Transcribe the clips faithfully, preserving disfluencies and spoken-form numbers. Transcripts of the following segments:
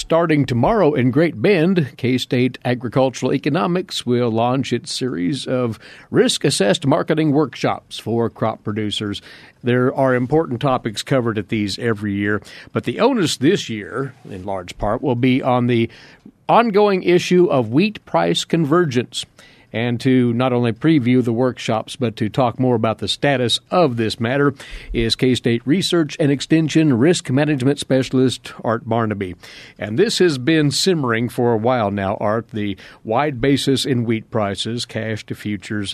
Starting tomorrow in Great Bend, K-State Agricultural Economics will launch its series of risk-assessed marketing workshops for crop producers. There are important topics covered at these every year, but the onus this year, in large part, will be on the ongoing issue of wheat price convergence. And to not only preview the workshops, but to talk more about the status of this matter is K-State Research and Extension Risk Management Specialist Art Barnaby. And this has been simmering for a while now, Art, the wide basis in wheat prices, cash to futures.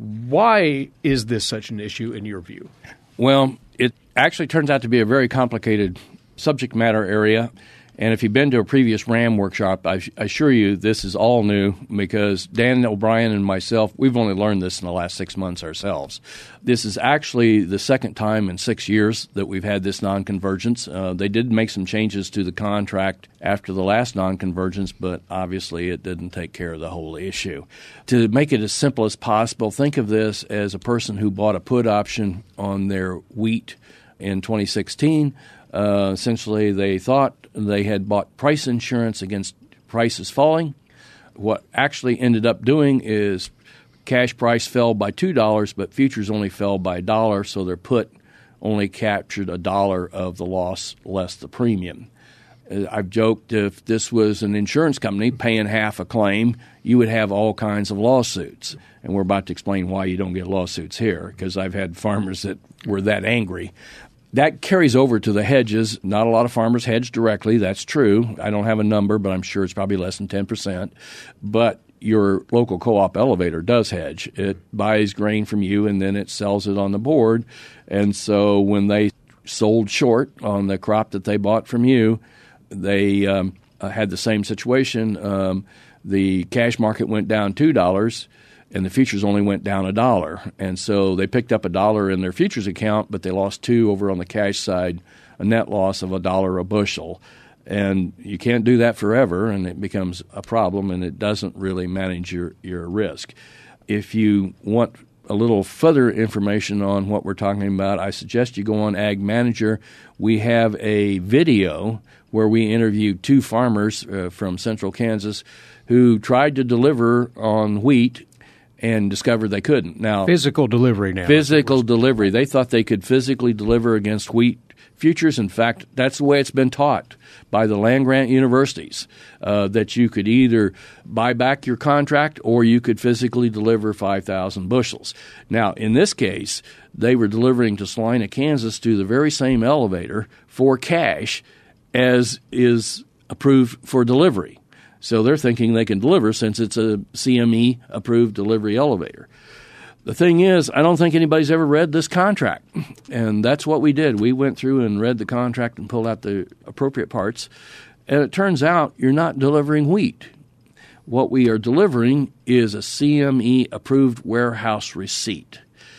Why is this such an issue in your view? Well, it actually turns out to be a very complicated subject matter area. And if you've been to a previous RAM workshop, I assure you this is all new because Dan O'Brien and myself, we've only learned this in the last six months ourselves. This is actually the second time in six years that we've had this non-convergence. Uh, they did make some changes to the contract after the last non-convergence, but obviously it didn't take care of the whole issue. To make it as simple as possible, think of this as a person who bought a put option on their wheat in twenty sixteen. Uh, essentially, they thought they had bought price insurance against prices falling. What actually ended up doing is cash price fell by two dollars, but futures only fell by a dollar, so their put only captured a dollar of the loss less the premium. Uh, I've joked if this was an insurance company paying half a claim, you would have all kinds of lawsuits. And we're about to explain why you don't get lawsuits here, because I've had farmers that were that angry. That carries over to the hedges. Not a lot of farmers hedge directly. That's true. I don't have a number, but I'm sure it's probably less than ten percent. But your local co-op elevator does hedge. It buys grain from you, and then it sells it on the board. And so when they sold short on the crop that they bought from you, they um, had the same situation. Um, the cash market went down two dollars. And the futures only went down a dollar. And so they picked up a dollar in their futures account, but they lost two over on the cash side, a net loss of a dollar a bushel. And you can't do that forever, and it becomes a problem, and it doesn't really manage your, your risk. If you want a little further information on what we're talking about, I suggest you go on Ag Manager. We have a video where we interviewed two farmers uh, from central Kansas who tried to deliver on wheat and discovered they couldn't. Now, physical delivery now. Physical delivery. They thought they could physically deliver against wheat futures. In fact, that's the way it's been taught by the land-grant universities, uh, that you could either buy back your contract or you could physically deliver five thousand bushels. Now, in this case, they were delivering to Salina, Kansas to the very same elevator for cash as is approved for delivery. So they're thinking they can deliver since it's a C M E-approved delivery elevator. The thing is, I don't think anybody's ever read this contract, and that's what we did. We went through and read the contract and pulled out the appropriate parts, and it turns out you're not delivering wheat. What we are delivering is a C M E-approved warehouse receipt,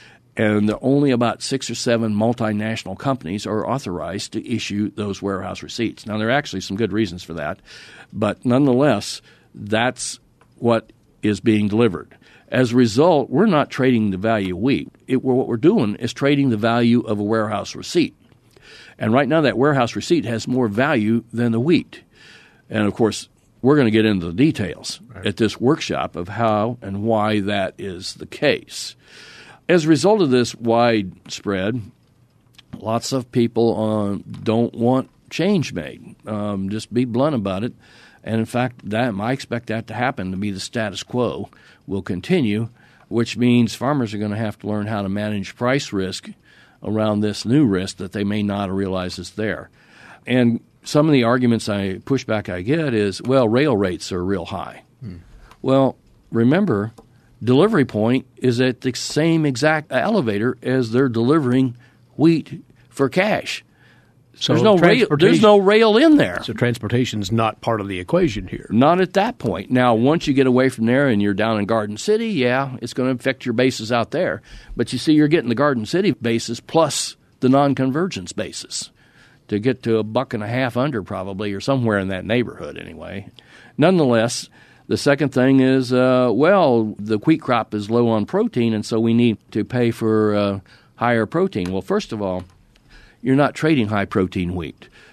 and there are only about six or seven multinational companies are authorized to issue those warehouse receipts. Now, there are actually some good reasons for that, but nonetheless, that's what is being delivered. As a result, we're not trading the value of wheat. It, what we're doing is trading the value of a warehouse receipt. And right now, that warehouse receipt has more value than the wheat. And, of course, we're going to get into the details right. at this workshop of how and why that is the case. As a result of this widespread, lots of people uh, don't want change made. Um, just be blunt about it. And in fact, that I expect that to happen, to be the status quo will continue, which means farmers are going to have to learn how to manage price risk around this new risk that they may not realize is there. And some of the arguments I pushback I get is, well, rail rates are real high. Hmm. Well, remember, delivery point is at the same exact elevator as they're delivering wheat for cash. So there's no rail, there's no rail in there. So transportation's not part of the equation here. Not at that point. Now, once you get away from there and you're down in Garden City, yeah, it's going to affect your bases out there. But you see, you're getting the Garden City basis plus the non-convergence basis to get to a buck and a half under probably, or somewhere in that neighborhood anyway. Nonetheless, the second thing is, uh, well, the wheat crop is low on protein, and so we need to pay for uh, higher protein. Well, first of all, you're not trading high-protein wheat.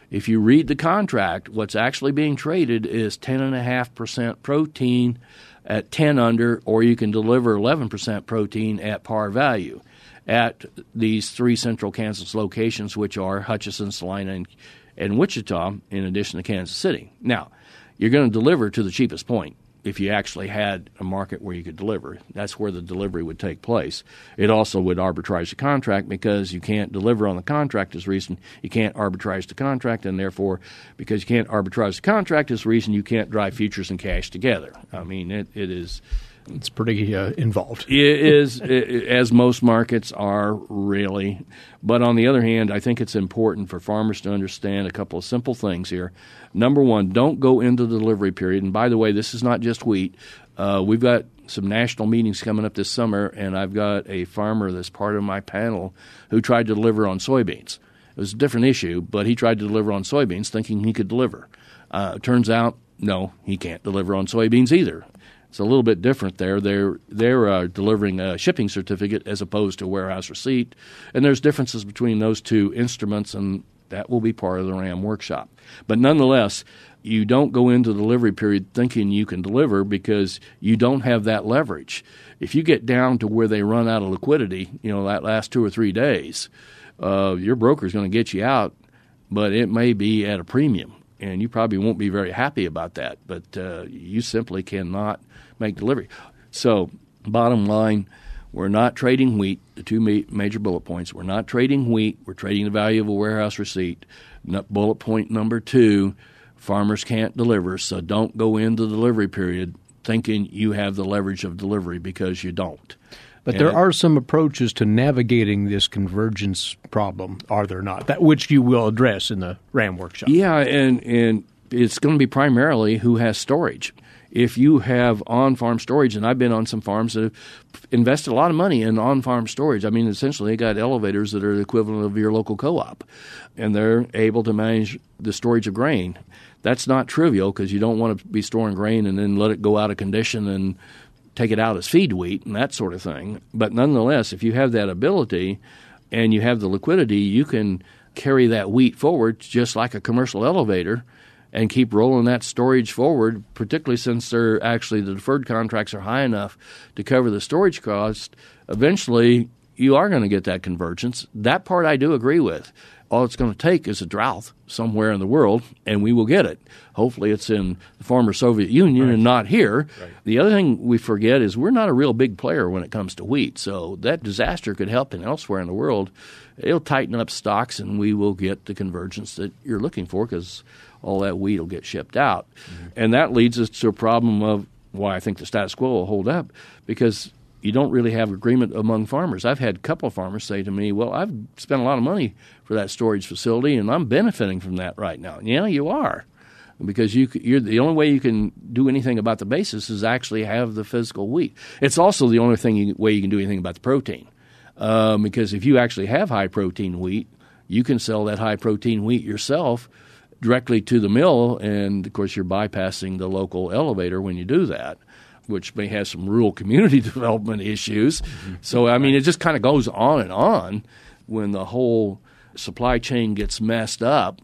If you read the contract, what's actually being traded is ten point five percent protein at ten under, or you can deliver eleven percent protein at par value at these three central Kansas locations, which are Hutchinson, Salina, and, and Wichita, in addition to Kansas City. Now, you're going to deliver to the cheapest point. If you actually had a market where you could deliver, that's where the delivery would take place. It also would arbitrage the contract, because you can't deliver on the contract is the reason you can't arbitrage the contract, and therefore, because you can't arbitrage the contract is the reason you can't drive futures and cash together. I mean, it, it is... It's pretty uh, involved. It is, it, as most markets are, really. But on the other hand, I think it's important for farmers to understand a couple of simple things here. Number one, don't go into the delivery period. And by the way, this is not just wheat. Uh, we've got some national meetings coming up this summer, and I've got a farmer that's part of my panel who tried to deliver on soybeans. It was a different issue, but he tried to deliver on soybeans thinking he could deliver. Uh, it turns out, no, he can't deliver on soybeans either. It's a little bit different there. They're they're uh, delivering a shipping certificate as opposed to a warehouse receipt, and there's differences between those two instruments, and that will be part of the RAM workshop. But nonetheless, you don't go into the delivery period thinking you can deliver, because you don't have that leverage. If you get down to where they run out of liquidity, you know, that last two or three days, uh, your broker is going to get you out, but it may be at a premium. And you probably won't be very happy about that, but uh, you simply cannot make delivery. So bottom line, we're not trading wheat, the two ma- major bullet points. We're not trading wheat. We're trading the value of a warehouse receipt. No, bullet point number two, farmers can't deliver, so don't go into the delivery period thinking you have the leverage of delivery, because you don't. But there are some approaches to navigating this convergence problem, are there not, that which you will address in the RAM workshop? Yeah, and, and it's going to be primarily who has storage. If you have on-farm storage, and I've been on some farms that have invested a lot of money in on-farm storage. I mean, essentially they got elevators that are the equivalent of your local co-op, and they're able to manage the storage of grain. That's not trivial, because you don't want to be storing grain and then let it go out of condition and take it out as feed wheat and that sort of thing. But nonetheless, if you have that ability and you have the liquidity, you can carry that wheat forward just like a commercial elevator and keep rolling that storage forward, particularly since they're actually the deferred contracts are high enough to cover the storage cost. Eventually, you are going to get that convergence. That part I do agree with. All it's going to take is a drought somewhere in the world, and we will get it. Hopefully it's in the former Soviet Union right. and not here. Right. The other thing we forget is we're not a real big player when it comes to wheat, so that disaster could happen elsewhere in the world. It'll tighten up stocks, and we will get the convergence that you're looking for, because all that wheat will get shipped out. Mm-hmm. And that leads us to a problem of why I think the status quo will hold up, because you don't really have agreement among farmers. I've had a couple of farmers say to me, well, I've spent a lot of money for that storage facility, and I'm benefiting from that right now. And yeah, you are, because you, you're the only way you can do anything about the basis is actually have the physical wheat. It's also the only thing you, way you can do anything about the protein, um, because if you actually have high-protein wheat, you can sell that high-protein wheat yourself directly to the mill, and, of course, you're bypassing the local elevator when you do that, which may have some rural community development issues. Mm-hmm. So, I mean, it just kind of goes on and on when the whole supply chain gets messed up,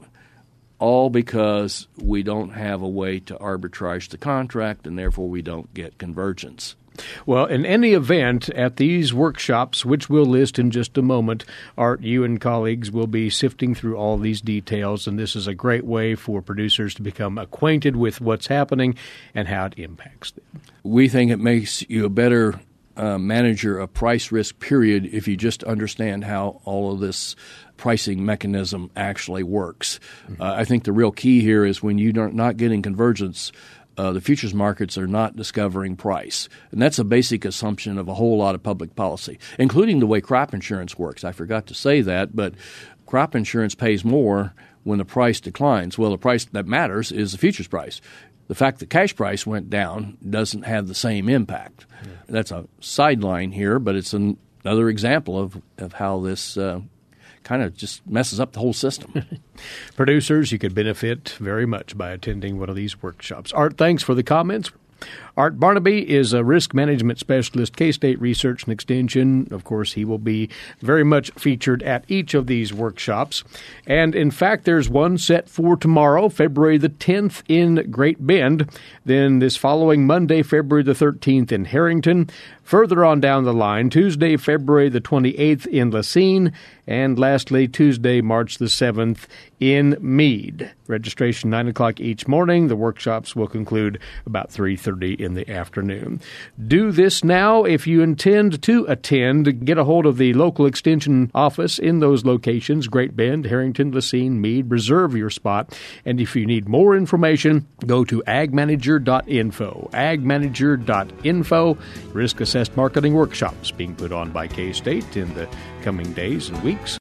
all because we don't have a way to arbitrage the contract, and therefore we don't get convergence. Well, in any event, at these workshops, which we'll list in just a moment, Art, you and colleagues will be sifting through all these details, and this is a great way for producers to become acquainted with what's happening and how it impacts them. We think it makes you a better uh, manager of price risk, period, if you just understand how all of this pricing mechanism actually works. Mm-hmm. Uh, I think the real key here is when you're not getting convergence, Uh, the futures markets are not discovering price. And that's a basic assumption of a whole lot of public policy, including the way crop insurance works. I forgot to say that, but crop insurance pays more when the price declines. Well, the price that matters is the futures price. The fact that cash price went down doesn't have the same impact. Yeah. That's a sideline here, but it's an, another example of, of how this uh, kind of just messes up the whole system. Producers, you could benefit very much by attending one of these workshops. Art, thanks for the comments. Art Barnaby is a risk management specialist, K-State Research and Extension. Of course, he will be very much featured at each of these workshops. And in fact, there's one set for tomorrow, February the tenth in Great Bend. Then this following Monday, February the thirteenth in Harrington. Further on down the line, Tuesday, February the twenty-eighth in Lacine. And lastly, Tuesday, March the seventh in Meade. Registration nine o'clock each morning. The workshops will conclude about three thirty in the afternoon. Do this now if you intend to attend. Get a hold of the local extension office in those locations, Great Bend, Harrington, Lacine, Meade. Reserve your spot. And if you need more information, go to ag manager dot info. ag manager dot info. Risk assessed marketing workshops being put on by K-State in the coming days and weeks.